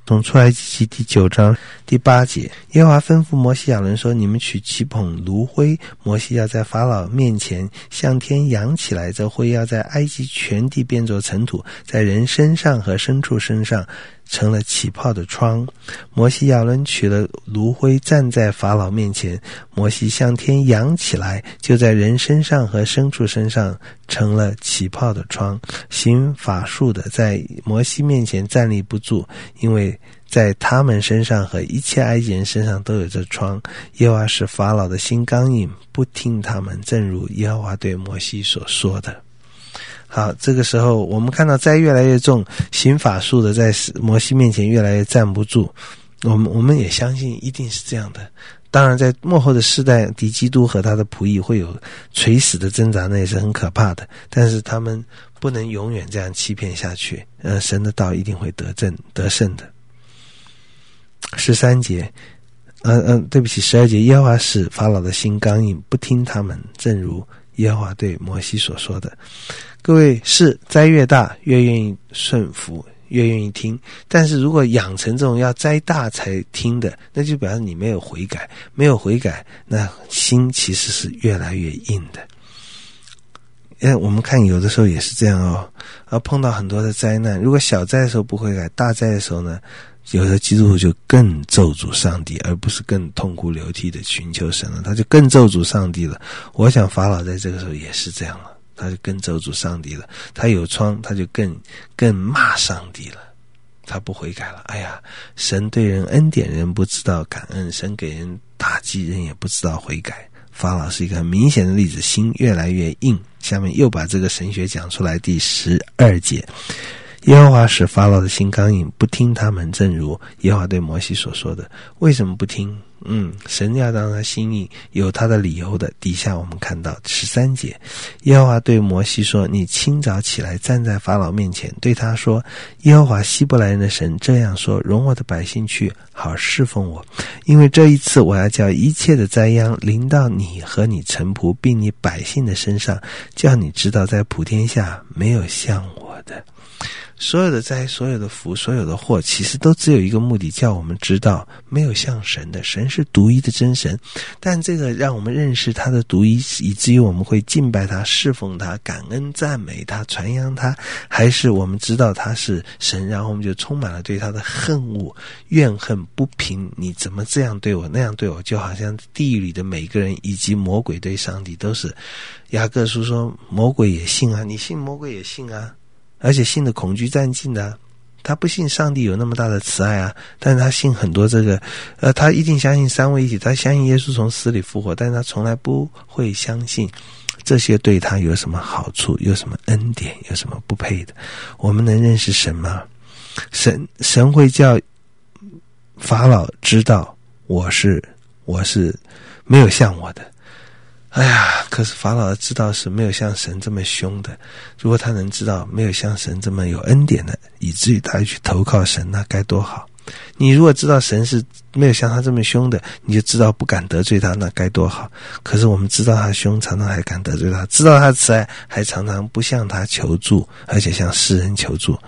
从出埃及记第9章第8节，耶和华吩咐摩西亚伦说，你们取起捧炉灰，摩西要在法老面前向天扬起来，这灰要在埃及全地变作尘土，在人身上和牲畜身上成了起泡的疮。摩西亚伦取了炉灰，站在法老面前，摩西向天扬起来，就在人身上和牲畜身上成了起泡的疮。行法术的在摩西面前站立不住，因为在他们身上和一切埃及人身上都有这疮。耶和华使法老的心刚硬，不听他们，正如耶和华对摩西所说的。好，这个时候我们看到灾越来越重，行法术的在摩西面前越来越站不住。我们也相信一定是这样的。当然在末后的世代，敌基督和他的仆役会有垂死的挣扎，那也是很可怕的，但是他们不能永远这样欺骗下去，神的道一定会得胜的。13节对不起12节，耶和华使法老的心刚硬，不听他们，正如耶和华对摩西所说的。各位，是灾越大越愿意顺服，越愿意听，但是如果养成这种要灾大才听的，那就表示你没有悔改，没有悔改，那心其实是越来越硬的。我们看有的时候也是这样哦，碰到很多的灾难，如果小灾的时候不悔改，大灾的时候呢，有的基督徒就更咒诅上帝，而不是更痛哭流涕的寻求神了，他就更咒诅上帝了。我想法老在这个时候也是这样了，他就更咒诅上帝了，他有疮，他就更骂上帝了，他不悔改了。哎呀，神对人恩典，人不知道感恩，神给人打击，人也不知道悔改。法老是一个很明显的例子，心越来越硬。下面又把这个神学讲出来，第12节，耶和华使法老的心刚硬，不听他们，正如耶和华对摩西所说的。为什么不听？神要让他心硬，有他的理由的。底下我们看到13节，耶和华对摩西说，你清早起来，站在法老面前，对他说，耶和华希伯来人的神这样说，容我的百姓去，好侍奉我，因为这一次我要叫一切的灾殃临到你和你臣仆并你百姓的身上，叫你知道在普天下没有像我的。所有的灾，所有的福，所有的祸，其实都只有一个目的，叫我们知道没有像神的，神是独一的真神。但这个让我们认识他的独一，以至于我们会敬拜他，侍奉他，感恩赞美他，传扬他，还是我们知道他是神，然后我们就充满了对他的恨恶、怨恨、不平，你怎么这样对我，那样对我，就好像地狱里的每个人以及魔鬼对上帝都是。雅各书说，魔鬼也信啊，你信魔鬼也信啊，而且信的恐惧战尽的。他不信上帝有那么大的慈爱啊，但是他信很多这个他一定相信三位一体，他相信耶稣从死里复活，但是他从来不会相信这些对他有什么好处，有什么恩典，有什么不配的。我们能认识神吗？神会叫法老知道我是没有像我的。哎呀，可是法老知道是没有像神这么凶的。如果他能知道没有像神这么有恩典的，以至于他去投靠神，那该多好。你如果知道神是没有像他这么凶的，你就知道不敢得罪他，那该多好。可是我们知道他凶，常常还敢得罪他，知道他慈爱，还常常不向他求助，而且向世人求助。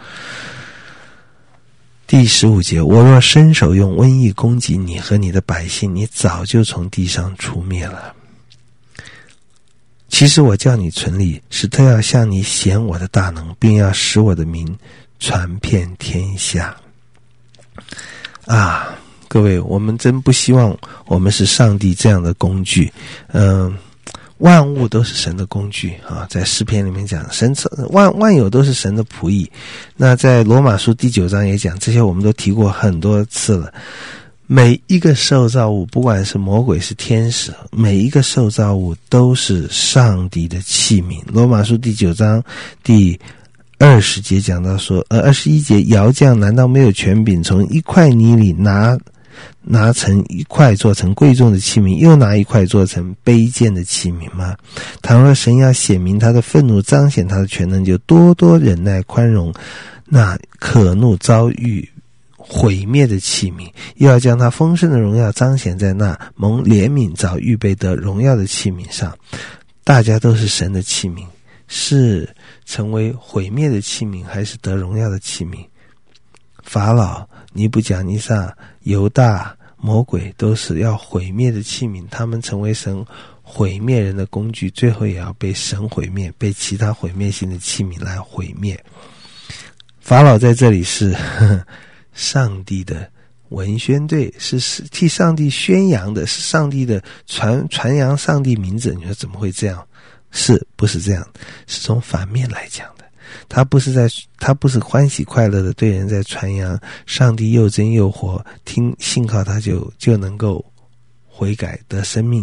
第15节，我若伸手用瘟疫攻击你和你的百姓，你早就从地上除灭了。其实我叫你存立，是特要向你显我的大能，并要使我的名传遍天下。啊，各位，我们真不希望我们是上帝这样的工具。万物都是神的工具啊，在诗篇里面讲，神万有都是神的仆役。那在罗马书第9章也讲，这些我们都提过很多次了。每一个受造物，不管是魔鬼是天使，每一个受造物都是上帝的器皿。罗马书第9章第20节讲到说，21节，窑匠难道没有权柄从一块泥里拿成一块做成贵重的器皿，又拿一块做成卑贱的器皿吗？倘若神要显明他的愤怒，彰显他的全能，就多多忍耐宽容那可怒遭遇毁灭的器皿，又要将他丰盛的荣耀彰显在那蒙怜悯早预备得荣耀的器皿上。大家都是神的器皿，是成为毁灭的器皿，还是得荣耀的器皿？ 法老、尼布甲尼撒、犹大、魔鬼都是要毁灭的器皿，他们成为神毁灭人的工具，最后也要被神毁灭，被其他毁灭性的器皿来毁灭。法老在这里是上帝的文宣队，是替上帝宣扬的，是上帝的传扬上帝名字。你说怎么会这样？是不是这样？是从反面来讲的。他不是欢喜快乐的对人在传扬上帝又真又活，信靠他就能够悔改得生命。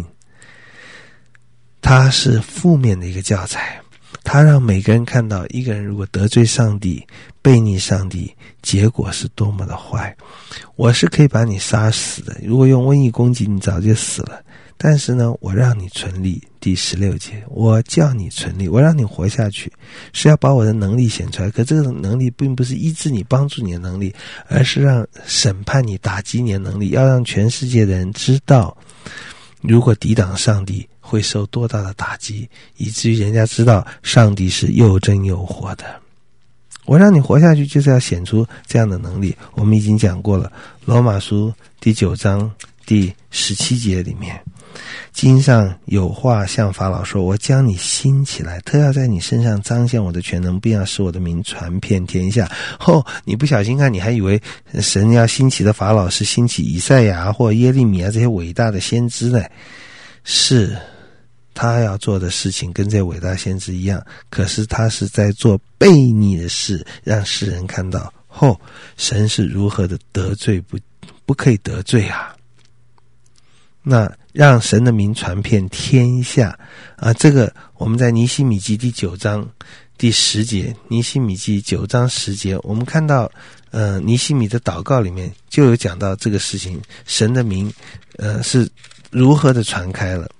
他是负面的一个教材，他让每个人看到一个人如果得罪上帝、悖逆上帝，结果是多么的坏。我是可以把你杀死的，如果用瘟疫攻击你早就死了，但是呢，我让你存立。第16节，我叫你存立，我让你活下去，是要把我的能力显出来。可这个能力并不是医治你、帮助你的能力，而是让审判你、打击你的能力，要让全世界的人知道，如果抵挡上帝会受多大的打击，以至于人家知道上帝是又真又活的。我让你活下去，就是要显出这样的能力。我们已经讲过了，罗马书第9章第17节里面，经上有话向法老说，我将你兴起来，特要在你身上彰显我的全能，并要使我的名传遍天下。你不小心看，你还以为神要兴起的法老是兴起以赛亚或耶利米这些伟大的先知呢？是他要做的事情跟这伟大先知一样，可是他是在做悖逆的事，让世人看到神是如何的得罪，不可以得罪啊。那让神的名传遍天下啊，这个我们在尼希米记第9章第10节，尼希米记9章10节，我们看到尼希米的祷告里面就有讲到这个事情，神的名是如何的传开了。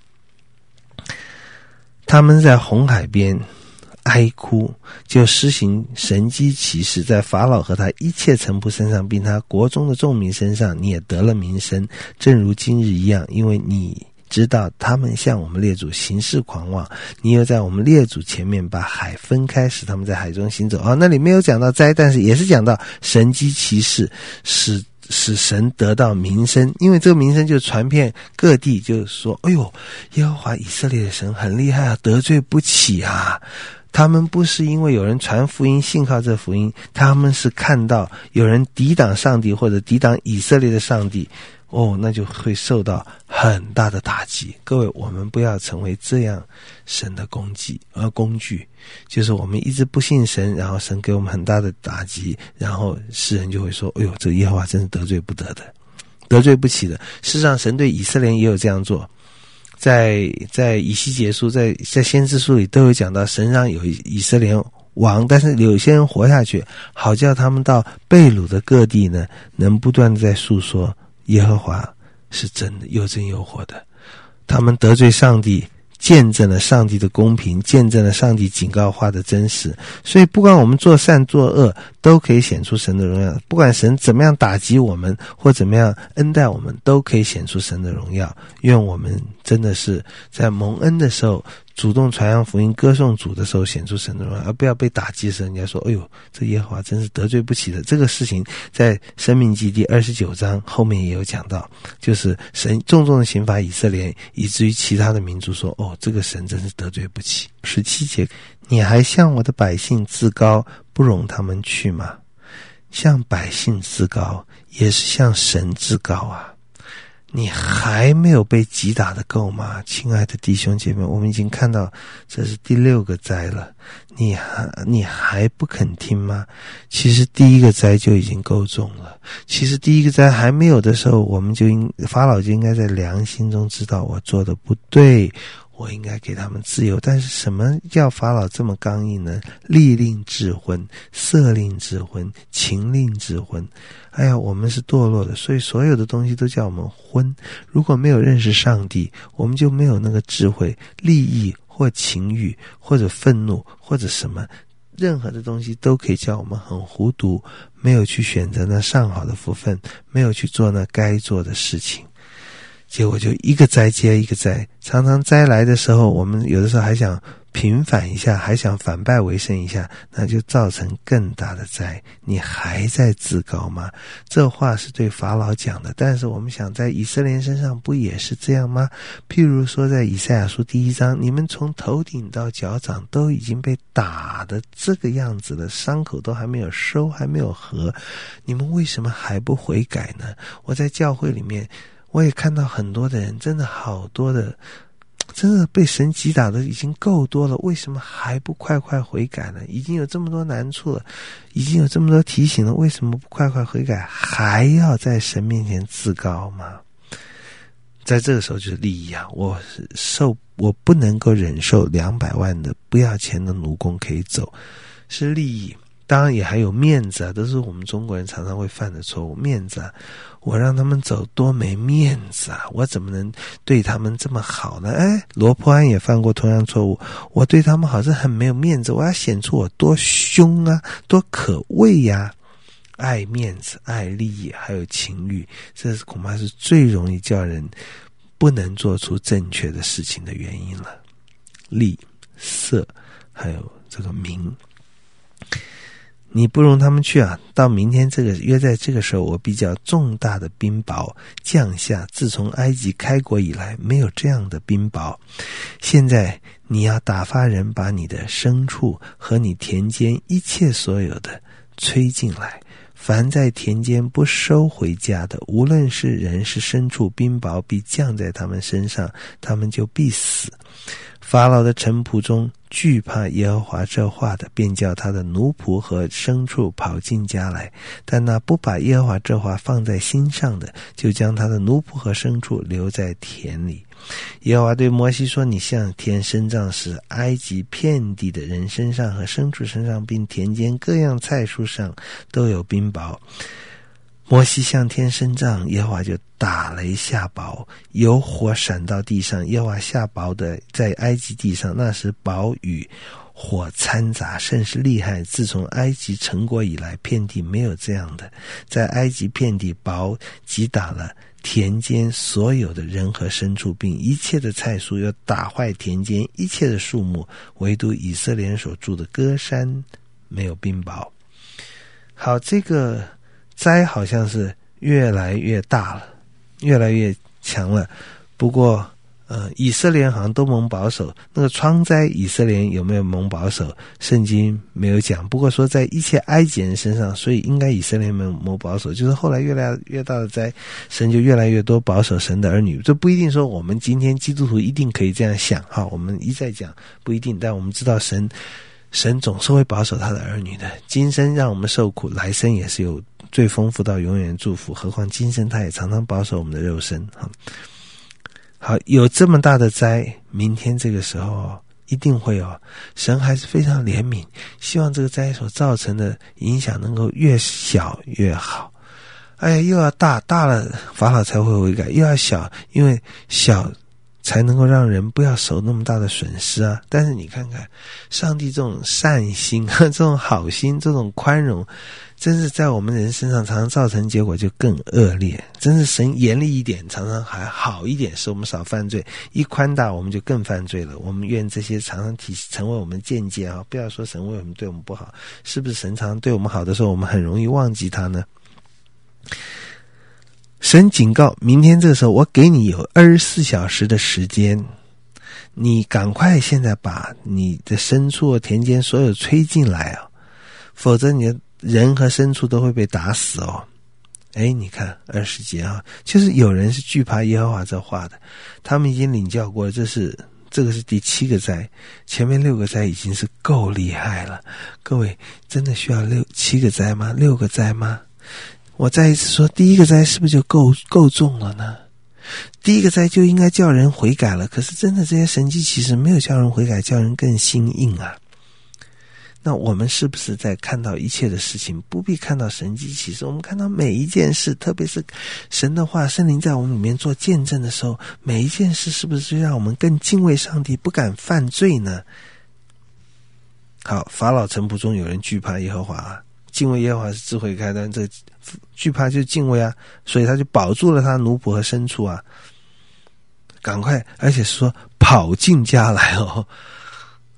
他们在红海边哀哭，就施行神迹奇事，在法老和他一切臣仆身上，并他国中的众民身上，你也得了名声，正如今日一样，因为你知道他们向我们列祖行事狂妄，你又在我们列祖前面把海分开，使他们在海中行走。那里没有讲到灾，但是也是讲到神迹奇事，使神得到名声，因为这个名声就传遍各地，就是说，耶和华以色列的神很厉害啊，得罪不起啊。他们不是因为有人传福音信靠这福音，他们是看到有人抵挡上帝或者抵挡以色列的上帝，那就会受到很大的打击。各位，我们不要成为这样神的工具，就是我们一直不信神，然后神给我们很大的打击，然后世人就会说，这耶和华真是得罪不得的，得罪不起的。事实上神对以色列也有这样做，在以西结书，在先知书里都有讲到，神让有以色列王，但是有些人活下去，好叫他们到被掳的各地呢，能不断的在诉说耶和华是真的，又真又活的。他们得罪上帝，见证了上帝的公平，见证了上帝警告话的真实。所以不管我们做善做恶，都可以显出神的荣耀。不管神怎么样打击我们，或怎么样恩待我们，都可以显出神的荣耀。愿我们真的是在蒙恩的时候，主动传扬福音，歌颂主的时候显出神的荣耀，而不要被打击的时候人家说，这耶和华真是得罪不起的。这个事情在申命记第29章后面也有讲到，就是神重重的刑罚以色列，以至于其他的民族说，这个神真是得罪不起。17节，你还向我的百姓自高，不容他们去吗？向百姓自高，也是向神自高啊。你还没有被击打的够吗？亲爱的弟兄姐妹，我们已经看到这是第6个灾了，你还不肯听吗？其实第1个灾就已经够重了。其实第1个灾还没有的时候，法老就应该在良心中知道我做的不对，我应该给他们自由。但是什么叫法老这么刚硬呢？利令智昏，色令智昏，情令智昏。我们是堕落的，所以所有的东西都叫我们昏。如果没有认识上帝，我们就没有那个智慧，利益或情欲或者愤怒或者什么，任何的东西都可以叫我们很糊涂，没有去选择那上好的福分，没有去做那该做的事情，结果就一个灾接一个灾。常常灾来的时候，我们有的时候还想平反一下，还想反败为胜一下，那就造成更大的灾。你还在自高吗？这话是对法老讲的，但是我们想在以色列人身上不也是这样吗？譬如说在以赛亚书第1章，你们从头顶到脚掌都已经被打的这个样子了，伤口都还没有收，还没有合，你们为什么还不悔改呢？我在教会里面我也看到很多的人，真的好多的真的被神击打的已经够多了，为什么还不快快悔改呢？已经有这么多难处了，已经有这么多提醒了，为什么不快快悔改，还要在神面前自高吗？在这个时候就是利益啊，我不能够忍受200万的不要钱的奴工可以走，是利益。当然也还有面子啊，都是我们中国人常常会犯的错误。面子啊，我让他们走多没面子啊，我怎么能对他们这么好呢？罗波安也犯过同样错误，我对他们好是很没有面子，我要显出我多凶啊，多可畏呀。爱面子，爱利益，还有情欲，这恐怕是最容易叫人不能做出正确的事情的原因了。利、色，还有这个名，你不容他们去啊！到明天约在这个时候，我比较重大的冰雹降下，自从埃及开国以来没有这样的冰雹。现在你要打发人把你的牲畜和你田间一切所有的催进来，凡在田间不收回家的，无论是人是牲畜，冰雹必降在他们身上，他们就必死。法老的臣仆中惧怕耶和华这话的，便叫他的奴仆和牲畜跑进家来，但那不把耶和华这话放在心上的，就将他的奴仆和牲畜留在田里。耶和华对摩西说，你向天伸杖，使埃及遍地的人身上和牲畜身上，并田间各样菜蔬上都有冰雹。摩西向天伸杖，耶和华就打雷下雹，有火闪到地上，耶和华下雹的在埃及地上，那时雹与火掺杂，甚是厉害。自从埃及成国以来，遍地没有这样的。在埃及遍地雹击打了田间所有的人和牲畜，并一切的菜蔬，又打坏田间一切的树木，唯独以色列人所住的歌山没有冰雹。好，这个灾好像是越来越大了，越来越强了。不过以色列人好像都蒙保守，那个疮灾以色列人有没有蒙保守，圣经没有讲。不过说在一切埃及人身上，所以应该以色列人蒙保守，就是后来越来越大的灾，神就越来越多保守神的儿女。这不一定说我们今天基督徒一定可以这样想哈，我们一再讲不一定，但我们知道神总是会保守他的儿女的。今生让我们受苦，来生也是有最丰富到永远的祝福，何况今生他也常常保守我们的肉身。好，有这么大的灾，明天这个时候一定会有，神还是非常怜悯，希望这个灾所造成的影响能够越小越好。又要大了法老才会悔改，又要小，因为小才能够让人不要受那么大的损失啊。但是你看看上帝这种善心这种好心，这种宽容，真是在我们人身上常常造成结果就更恶劣。真是神严厉一点常常还好一点，使我们少犯罪，一宽大我们就更犯罪了。我们愿这些常常成为我们见解啊！不要说神为什么对我们不好，是不是神常常对我们好的时候，我们很容易忘记他呢？神警告，明天这个时候我给你有24小时的时间，你赶快现在把你的牲畜田间所有催进来啊，否则你的人和牲畜都会被打死哦。你看20节啊，就是有人是惧怕耶和华这话的，他们已经领教过，这个是第7个灾，前面6个灾已经是够厉害了。各位真的需要7个灾吗？6个灾吗？我再一次说，第一个灾是不是就够重了呢？第一个灾就应该叫人悔改了，可是真的这些神迹其实没有叫人悔改，叫人更心硬啊。那我们是不是在看到一切的事情，不必看到神迹奇事，我们看到每一件事，特别是神的话，圣灵在我们里面做见证的时候，每一件事是不是就让我们更敬畏上帝，不敢犯罪呢？好，法老臣仆中有人惧怕耶和华，敬畏耶和华是智慧开端，这惧怕就是敬畏啊，所以他就保住了他奴仆和牲畜啊，赶快，而且是说跑进家来哦。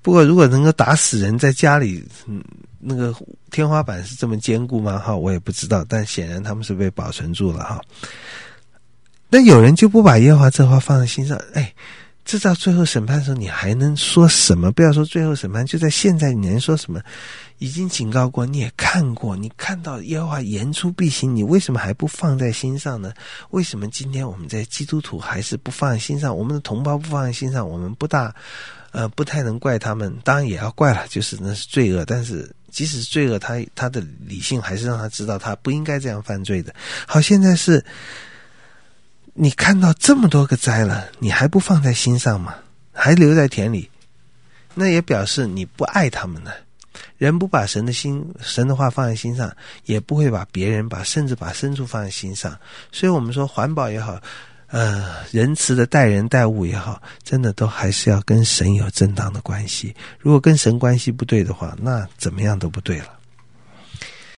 不过如果能够打死人在家里，那个天花板是这么坚固吗？哈，我也不知道，但显然他们是被保存住了哈。但有人就不把耶和华这话放在心上，这到最后审判的时候你还能说什么？不要说最后审判，就在现在你能说什么？已经警告过，你也看过，你看到耶和华言出必行，你为什么还不放在心上呢？为什么今天我们在基督徒还是不放在心上？我们的同胞不放在心上，我们不太能怪他们，当然也要怪了，就是那是罪恶，但是即使是罪恶，他的理性还是让他知道他不应该这样犯罪的。好，现在是你看到这么多个灾了，你还不放在心上吗？还留在田里，那也表示你不爱他们呢。人不把神的话放在心上，也不会把别人甚至把牲畜放在心上。所以我们说环保也好，仁慈的待人待物也好，真的都还是要跟神有正当的关系。如果跟神关系不对的话，那怎么样都不对了。